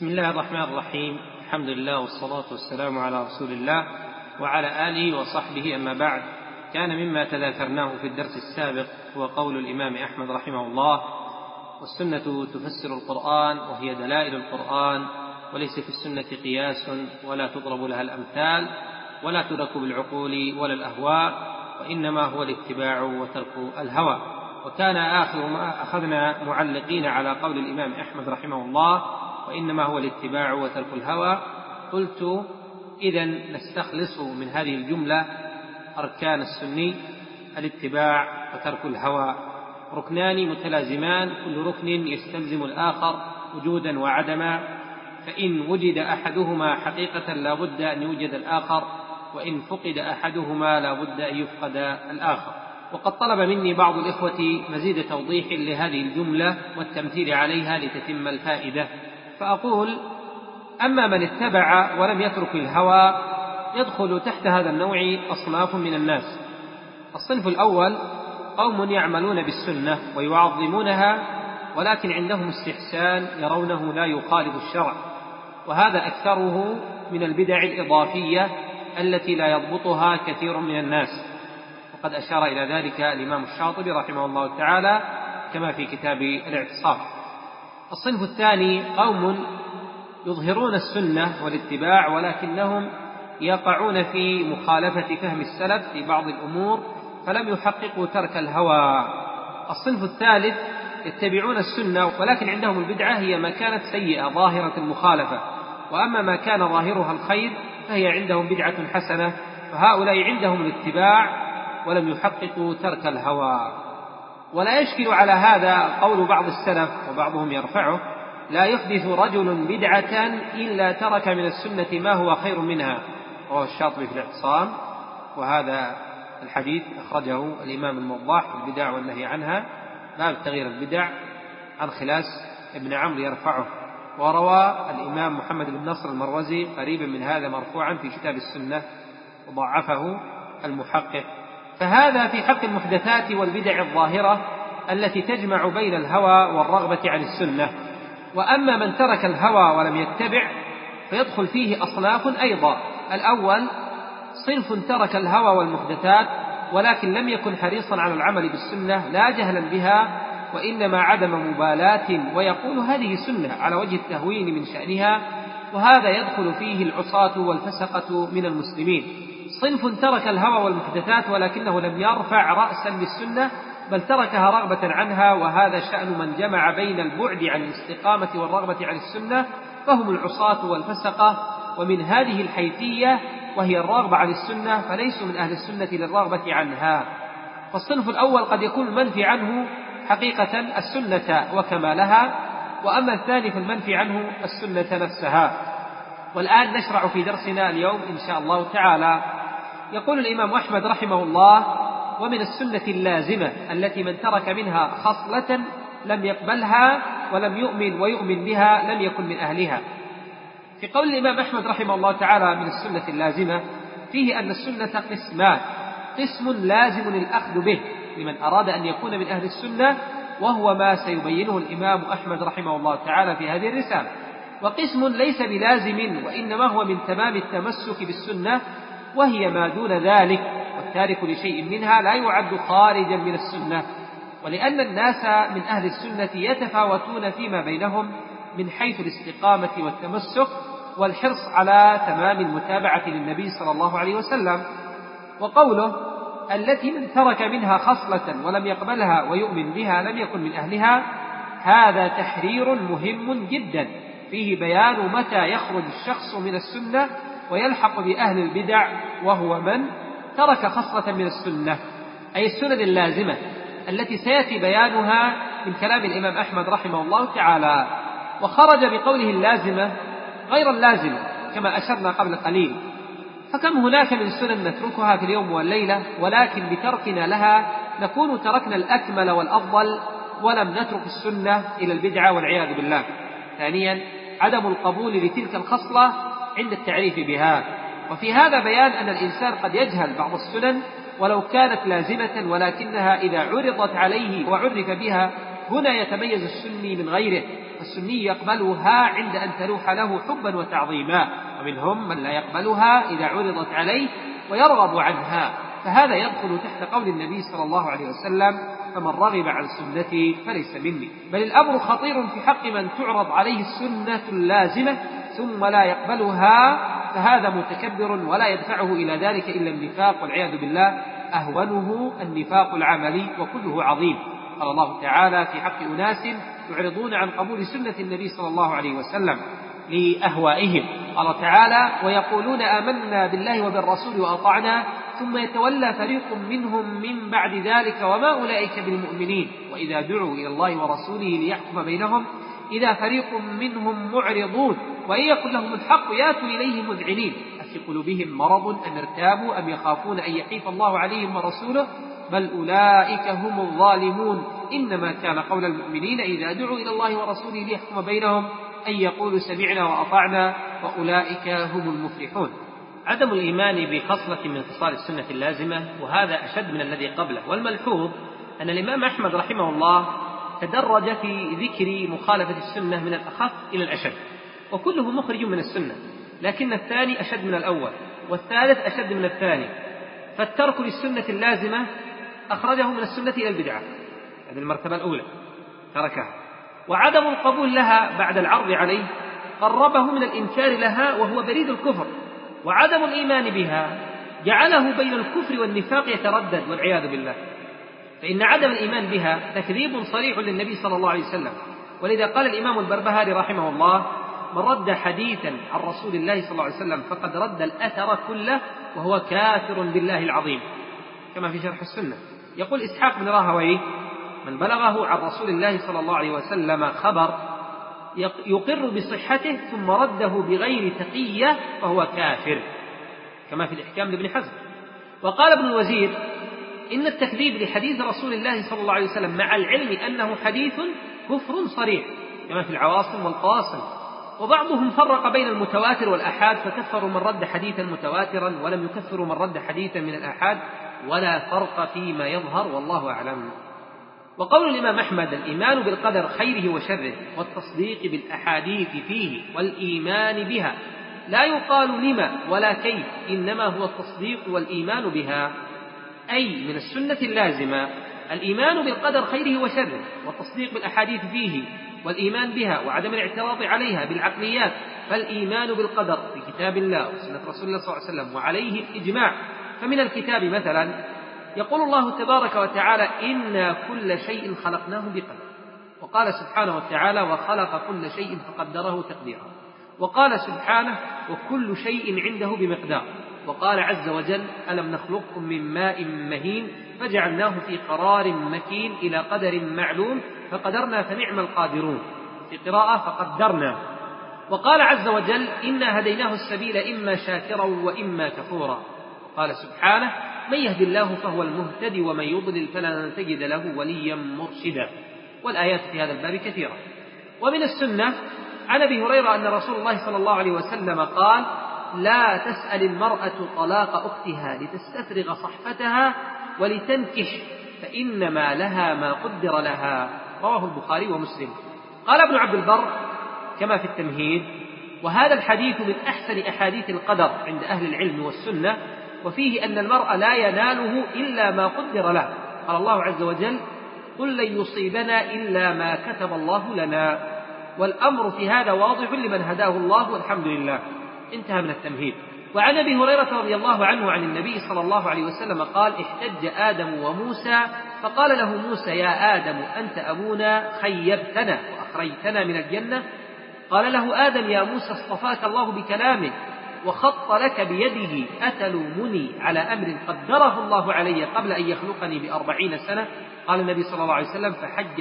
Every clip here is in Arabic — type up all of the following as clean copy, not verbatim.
بسم الله الرحمن الرحيم. الحمد لله والصلاة والسلام على رسول الله وعلى آله وصحبه، أما بعد. كان مما تذاكرناه في الدرس السابق هو قول الإمام أحمد رحمه الله: والسنة تفسر القرآن وهي دلائل القرآن، وليس في السنة قياس ولا تضرب لها الأمثال ولا تدرك بالعقول ولا الأهواء، وإنما هو الاتباع وترك الهوى. وكان آخر ما أخذنا معلقين على قول الإمام أحمد رحمه الله: وإنما هو الاتباع وترك الهوى. قلت: إذن نستخلص من هذه الجملة أركان السني: الاتباع وترك الهوى، ركنان متلازمان، كل ركن يستلزم الآخر وجودا وعدما، فإن وجد أحدهما حقيقة لا بد أن يوجد الآخر، وإن فقد أحدهما لا بد أن يفقد الآخر. وقد طلب مني بعض الإخوة مزيد توضيح لهذه الجملة والتمثيل عليها لتتم الفائدة، فأقول: أما من اتبع ولم يترك الهوى يدخل تحت هذا النوع أصناف من الناس. الصنف الأول قوم يعملون بالسنة ويعظمونها، ولكن عندهم استحسان يرونه لا يخالف الشرع، وهذا أكثره من البدع الإضافية التي لا يضبطها كثير من الناس، وقد أشار إلى ذلك الإمام الشاطبي رحمه الله تعالى كما في كتاب الاعتصام. الصنف الثاني قوم يظهرون السنة والاتباع، ولكنهم يقعون في مخالفة فهم السلف في بعض الأمور فلم يحققوا ترك الهوى. الصنف الثالث يتبعون السنة ولكن عندهم البدعة هي ما كانت سيئة ظاهرة المخالفة، وأما ما كان ظاهرها الخير فهي عندهم بدعة حسنة، فهؤلاء عندهم الاتباع ولم يحققوا ترك الهوى. ولا يشكل على هذا قول بعض السلف وبعضهم يرفعه: لا يحدث رجل بدعة إلا ترك من السنة ما هو خير منها، رواه الشاطبي في الاعتصام. وهذا الحديث أخرجه الإمام الموضح في البدع والنهي عنها، باب تغيير البدع، عن خلاس ابن عمرو يرفعه. وروى الإمام محمد بن نصر المروزي قريبا من هذا مرفوعا في كتاب السنة وضعفه المحقق. فهذا في حق المحدثات والبدع الظاهرة التي تجمع بين الهوى والرغبة عن السنة. وأما من ترك الهوى ولم يتبع فيدخل فيه أصناف أيضا. الأول صنف ترك الهوى والمحدثات ولكن لم يكن حريصا على العمل بالسنة، لا جهلا بها وإنما عدم مبالاة، ويقول هذه سنة على وجه التهوين من شأنها، وهذا يدخل فيه العصاة والفسقة من المسلمين. صنف ترك الهوى والمحدثات ولكنه لم يرفع رأسا للسنة بل تركها رغبة عنها، وهذا شأن من جمع بين البعد عن الاستقامة والرغبة عن السنة، فهم العصاة والفسقة. ومن هذه الحيثية وهي الرغبة عن السنة فليسوا من أهل السنة للرغبة عنها. فالصنف الأول قد يكون المنفي عنه حقيقة السنة وكمالها، وأما الثاني فالمنفي عنه السنة نفسها. والآن نشرع في درسنا اليوم إن شاء الله تعالى. يقول الإمام أحمد رحمه الله: ومن السنة اللازمة التي من ترك منها خصلة لم يقبلها ولم يؤمن ويؤمن بها لم يكن من أهلها. في قول الإمام أحمد رحمه الله تعالى من السنة اللازمة فيه أن السنة قسمان: قسم لازم الأخذ به لمن أراد أن يكون من أهل السنة، وهو ما سيبينه الإمام أحمد رحمه الله تعالى في هذه الرسالة، وقسم ليس بلازم وإنما هو من تمام التمسك بالسنة، وهي ما دون ذلك، والتارك لشيء منها لا يعد خارجا من السنة. ولأن الناس من أهل السنة يتفاوتون فيما بينهم من حيث الاستقامة والتمسك والحرص على تمام المتابعة للنبي صلى الله عليه وسلم. وقوله: التي من ترك منها خصلة ولم يقبلها ويؤمن بها لم يكن من أهلها، هذا تحرير مهم جدا فيه بيان متى يخرج الشخص من السنة ويلحق بأهل البدع، وهو من ترك خصلة من السنة، أي السنن اللازمة التي سيأتي بيانها من كلام الإمام أحمد رحمه الله تعالى. وخرج بقوله اللازمة غير اللازمة كما أشرنا قبل قليل، فكم هناك من سنن نتركها في اليوم والليلة، ولكن بتركنا لها نكون تركنا الأكمل والأفضل ولم نترك السنة إلى البدعة والعياذ بالله. ثانيا عدم القبول لتلك الخصلة عند التعريف بها. وفي هذا بيان أن الإنسان قد يجهل بعض السنن ولو كانت لازمة، ولكنها إذا عرضت عليه وعرف بها هنا يتميز السني من غيره، السني يقبلها عند أن تلوح له حبا وتعظيما، ومنهم من لا يقبلها إذا عرضت عليه ويرغب عنها، فهذا يدخل تحت قول النبي صلى الله عليه وسلم: فمن رغب عن سنتي فليس مني. بل الأمر خطير في حق من تعرض عليه السنة اللازمة ثم لا يقبلها، فهذا متكبر ولا يدفعه إلى ذلك إلا النفاق، والعياذ بالله أهونه النفاق العملي وكله عظيم. قال الله تعالى في حق أناس يعرضون عن قبول سنة النبي صلى الله عليه وسلم لأهوائهم، قال تعالى: ويقولون آمنا بالله وبالرسول وأطعنا ثم يتولى فريق منهم من بعد ذلك وما أولئك بالمؤمنين وإذا دعوا إلى الله ورسوله ليحكم بينهم إذا فريق منهم معرضون وإن يكن لهم الحق يأتوا إليه مذعنين أفي قلوبهم مرض أم ارتابوا أم يخافون أن يحيف الله عليهم ورسوله بل أولئك هم الظالمون إنما كان قول المؤمنين إذا دعوا إلى الله ورسوله ليحكم بينهم أن يقولوا سمعنا وأطعنا وأولئك هم المفلحون. عدم الإيمان بخصلة من خصال السنة اللازمة، وهذا أشد من الذي قبله. والملحوظ أن الإمام أحمد رحمه الله تدرج في ذكر مخالفة السنة من الأخف إلى الأشد، وكله مخرج من السنة، لكن الثاني أشد من الأول والثالث أشد من الثاني. فالترك للسنة اللازمة أخرجه من السنة إلى البدعة، هذه المرتبة الأولى تركها، وعدم القبول لها بعد العرض عليه قربه من الإنكار لها وهو بريد الكفر، وعدم الإيمان بها جعله بين الكفر والنفاق يتردد والعياذ بالله. فإن عدم الإيمان بها تكذيب صريح للنبي صلى الله عليه وسلم، ولذا قال الإمام البربهاري رحمه الله: من رد حديثا عن رسول الله صلى الله عليه وسلم فقد رد الأثر كله وهو كافر بالله العظيم، كما في شرح السنة. يقول إسحاق بن راهويه: من بلغه عن رسول الله صلى الله عليه وسلم خبر يقر بصحته ثم رده بغير تقية فهو كافر، كما في الإحكام لابن حزم. وقال ابن الوزير: إن التكذيب لحديث رسول الله صلى الله عليه وسلم مع العلم أنه حديث كفر صريح، كما في العواصم والقواصم. وبعضهم فرق بين المتواتر والآحاد فكفروا من رد حديثا متواترا ولم يكفروا من رد حديثا من الآحاد، ولا فرق فيما يظهر والله أعلم. وقول الإمام أحمد: الإيمان بالقدر خيره وشره والتصديق بالأحاديث فيه والإيمان بها، لا يقال لما ولا كيف، إنما هو التصديق والإيمان بها، أي من السنة اللازمة الإيمان بالقدر خيره وشره والتصديق بالأحاديث فيه والإيمان بها وعدم الاعتراض عليها بالعقليات، فالإيمان بالقدر في كتاب الله وسنة رسول الله صلى الله عليه وسلم وعليه الإجماع. فمن الكتاب مثلا يقول الله تبارك وتعالى: إنا كل شيء خلقناه بقدر، وقال سبحانه وتعالى: وخلق كل شيء فقدره تقديرا، وقال سبحانه: وكل شيء عنده بمقدار، وقال عز وجل: ألم نخلقكم من ماء مهين فجعلناه في قرار مكين إلى قدر معلوم فقدرنا فنعم القادرون، في قراءة فقدرنا. وقال عز وجل: إنا هديناه السبيل إما شاكرا وإما كفورا. قال سبحانه: من يهد الله فهو المهتدي ومن يضلل فلن تجد له وليا مرشدا. والآيات في هذا الباب كثيرة. ومن السنة عن أبي هريرة أن رسول الله صلى الله عليه وسلم قال: لا تسأل المرأة طلاق أختها لتستفرغ صحفتها ولتنكح، فإنما لها ما قدر لها. رواه البخاري ومسلم. قال ابن عبد البر كما في التمهيد: وهذا الحديث من أحسن أحاديث القدر عند أهل العلم والسنة، وفيه أن المرء لا يناله إلا ما قدر له. قال الله عز وجل: قل لن يصيبنا إلا ما كتب الله لنا. والأمر في هذا واضح لمن هداه الله والحمد لله. انتهى من التمهيد. وعن أبي هريرة رضي الله عنه عن النبي صلى الله عليه وسلم قال: احتج آدم وموسى فقال له موسى: يا آدم أنت أبونا خيبتنا وأخرجتنا من الجنة. قال له آدم: يا موسى اصطفاك الله بكلامه وخط لك بيده، أتلومني على أمر قدره الله علي قبل أن يخلقني ب40 سنة؟ قال النبي صلى الله عليه وسلم: فحج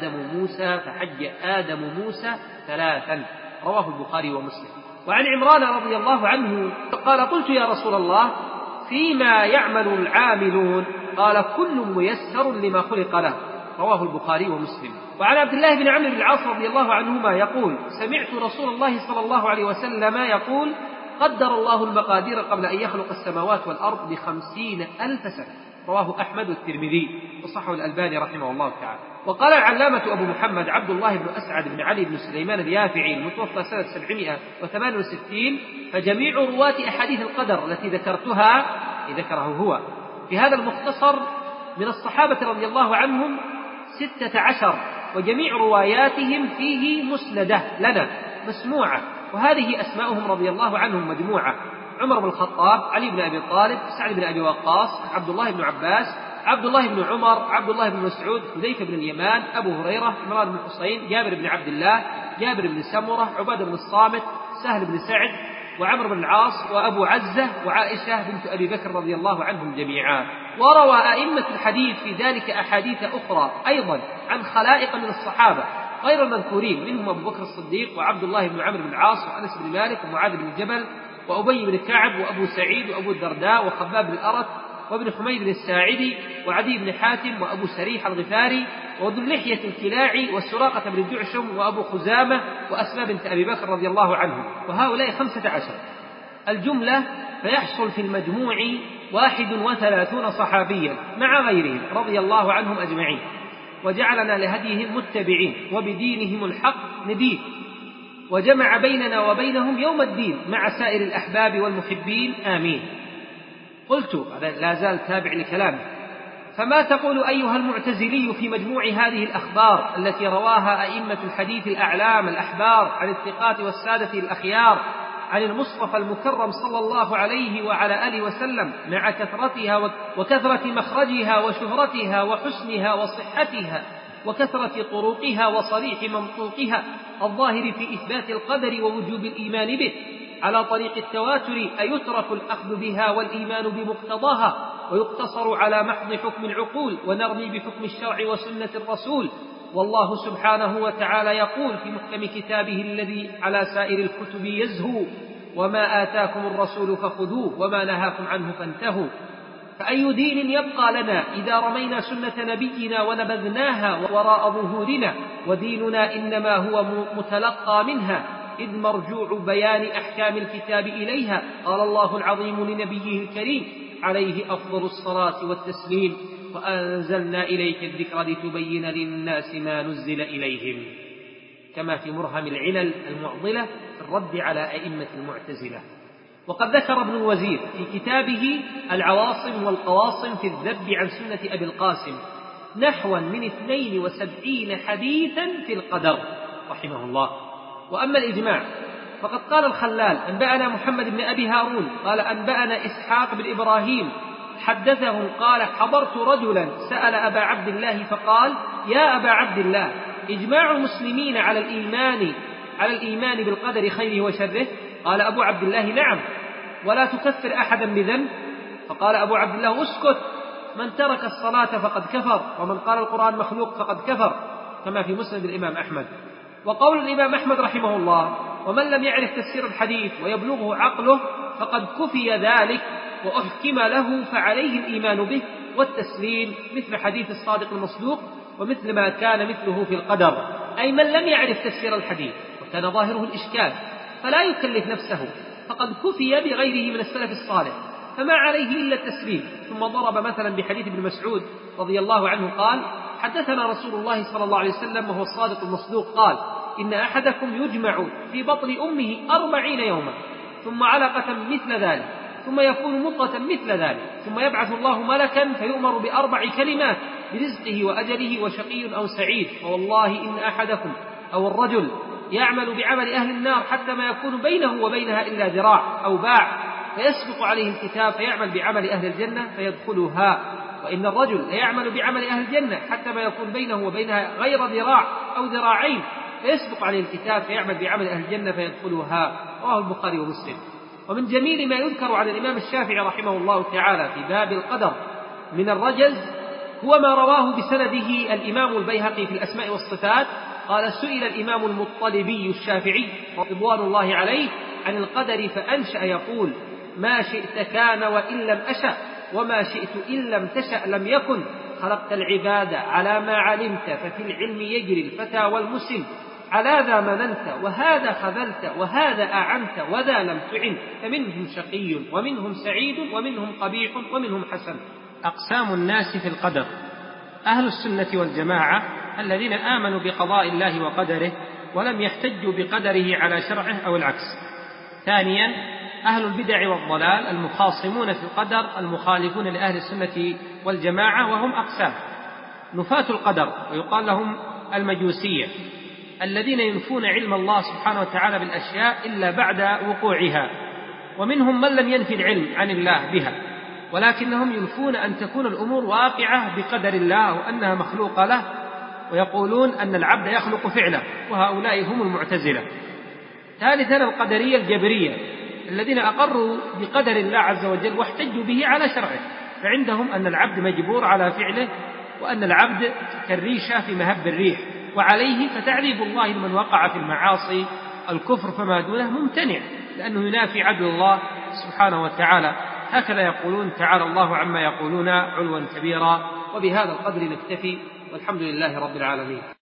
آدم موسى 3. رواه البخاري ومسلم. وعن عمران رضي الله عنه قال: قلت يا رسول الله فيما يعمل العاملون؟ قال: كل ميسر لما خلق له. رواه البخاري ومسلم. وعن عبد الله بن عمرو بن العاص رضي الله عنهما يقول: سمعت رسول الله صلى الله عليه وسلم يقول: قدر الله المقادير قبل أن يخلق السماوات والأرض ب50,000 سنة. رواه أحمد والترمذي وصححه الألباني رحمه الله تعالى. وقال العلامة أبو محمد عبد الله بن أسعد بن علي بن سليمان اليافعي المتوفى سنة 768: فجميع رواة أحاديث القدر التي ذكره هو في هذا المختصر من الصحابة رضي الله عنهم 16، وجميع رواياتهم فيه مسندة لنا مسموعة، وهذه أسماؤهم رضي الله عنهم مجموعة: عمر بن الخطاب، علي بن أبي طالب، سعد بن أبي وقاص، عبد الله بن عباس، عبد الله بن عمر، عبد الله بن مسعود، حذيفة بن اليمان، أبو هريرة، عمران بن حسين، جابر بن عبد الله، جابر بن سمرة، عبادة بن الصامت، سهل بن سعد، وعمر بن العاص، وأبو عزة، وعائشة بنت أبي بكر رضي الله عنهم جميعا. وروى أئمة الحديث في ذلك أحاديث أخرى أيضا عن خلائق من الصحابة غير المذكورين، منهم أبو بكر الصديق، وعبد الله بن عمرو بن العاص، وأنس بن مالك، ومعاذ بن جبل، وأبي بن كعب، وأبو سعيد، وأبو الدرداء، وخباب بن الأرت، وابن حميد الساعدي، وعدي بن حاتم، وأبو سريح الغفاري، وذو اللحية الكلاعي، وسراقة بن جعشم، وأبو خزامة، وأسماء بنت أبي بكر رضي الله عنهم، وهؤلاء 15 الجملة. فيحصل في المجموع 31 صحابيا مع غيرهم رضي الله عنهم أجمعين، وجعلنا لهديهم متبعين، وبدينهم الحق ندين، وجمع بيننا وبينهم يوم الدين مع سائر الأحباب والمحبين، آمين. قلت، هذا لا زال تابع لكلامه: فما تقول أيها المعتزلي في مجموع هذه الأخبار التي رواها أئمة الحديث الأعلام الأحبار عن الثقات والسادة الأخيار عن المصطفى المكرم صلى الله عليه وعلى آله وسلم، مع كثرتها وكثرة مخرجها وشهرتها وحسنها وصحتها وكثرة طرقها وصريح منطوقها الظاهر في إثبات القدر ووجوب الإيمان به على طريق التواتر، أيترك الأخذ بها والإيمان بمقتضاها ويقتصر على محض حكم العقول ونرمي بحكم الشرع وسنة الرسول؟ والله سبحانه وتعالى يقول في محكم كتابه الذي على سائر الكتب يزهو: وما آتاكم الرسول فخذوه وما نهاكم عنه فانتهوا. فأي دين يبقى لنا إذا رمينا سنة نبينا ونبذناها وراء ظهورنا؟ وديننا إنما هو متلقى منها، إذ مرجوع بيان أحكام الكتاب إليها. قال الله العظيم لنبيه الكريم عليه أفضل الصلاة والتسليم: وأنزلنا إليك الذكر لتبين للناس ما نزل إليهم، كما في مرهم العلل المعضلة في الرد على أئمة المعتزلة. وقد ذكر ابن الوزير في كتابه العواصم والقواصم في الذب عن سنة أبي القاسم نحوا من 72 حديثا في القدر رحمه الله. وأما الإجماع فقد قال الخلال: أنبأنا محمد بن أبي هارون قال أنبأنا إسحاق بن إبراهيم حدثه قال: حضرت رجلا سأل أبا عبد الله فقال: يا أبا عبد الله، إجماع المسلمين على الإيمان بالقدر خيره وشره؟ قال أبو عبد الله: نعم، ولا تكفر أحدا بذنب. فقال أبو عبد الله: اسكت، من ترك الصلاة فقد كفر، ومن قال القرآن مخلوق فقد كفر، كما في مسند الإمام أحمد. وقول الإمام أحمد رحمه الله: ومن لم يعرف تفسير الحديث ويبلغه عقله فقد كفي ذلك وأحكم له، فعليه الإيمان به والتسليم، مثل حديث الصادق المصدوق، ومثل ما كان مثله في القدر. أي من لم يعرف تفسير الحديث وكان ظاهره الإشكال فلا يكلف نفسه، فقد كفي بغيره من السلف الصالح، فما عليه إلا التسليم. ثم ضرب مثلا بحديث ابن مسعود رضي الله عنه قال: حدثنا رسول الله صلى الله عليه وسلم وهو الصادق المصدوق قال: إن أحدكم يجمع في بطن أمه 40 يوما، ثم علقة مثل ذلك، ثم يكون مضغة مثل ذلك، ثم يبعث الله ملكا فيؤمر ب4 كلمات برزقه وأجله وشقي أو سعيد. فوالله إن أحدكم أو الرجل يعمل بعمل أهل النار حتى ما يكون بينه وبينها إلا ذراع أو باع، فيسبق عليه الكتاب فيعمل بعمل أهل الجنة فيدخلها، وإن الرجل ليعمل بعمل أهل الجنة حتى ما يكون بينه وبينها غير ذراع أو ذراعين، فيسبق عليه الكتاب فيعمل بعمل أهل الجنة فيدخلها. رواه البخاري ومسلم. ومن جميل ما يذكر عن الإمام الشافعي رحمه الله تعالى في باب القدر من الرجز هو ما رواه بسنده الإمام البيهقي في الأسماء والصفات قال: سئل الإمام المطلبي الشافعي رضوان الله عليه عن القدر فأنشأ يقول: ما شئت كان وإن لم أشأ، وما شئت إن لم تشأ لم يكن، خلقت العباد على ما علمت، ففي العلم يجري الفتى والمسن، على ذا مننت وهذا خذلت وهذا أعنت وذا لم تعن، فمنهم شقي ومنهم سعيد ومنهم قبيح ومنهم حسن. أقسام الناس في القدر: أهل السنة والجماعة الذين آمنوا بقضاء الله وقدره ولم يحتجوا بقدره على شرعه أو العكس. ثانيا، أهل البدع والضلال المخاصمون في القدر المخالفون لأهل السنة والجماعة، وهم أقسام: نفاة القدر ويقال لهم المجوسية، الذين ينفون علم الله سبحانه وتعالى بالأشياء إلا بعد وقوعها، ومنهم من لم ينفي العلم عن الله بها، ولكنهم ينفون أن تكون الأمور واقعة بقدر الله وأنها مخلوقة له، ويقولون أن العبد يخلق فعله، وهؤلاء هم المعتزلة. ثالثا، القدرية الجبرية الذين أقروا بقدر الله عز وجل واحتجوا به على شرعه، فعندهم أن العبد مجبور على فعله، وأن العبد كالريشة في مهب الريح، وعليه فتعذيب الله لمن وقع في المعاصي الكفر فما دونه ممتنع، لأنه ينافي عدل الله سبحانه وتعالى. هكذا يقولون، تعالى الله عما يقولون علوا كبيرا. وبهذا القدر نكتفي، والحمد لله رب العالمين.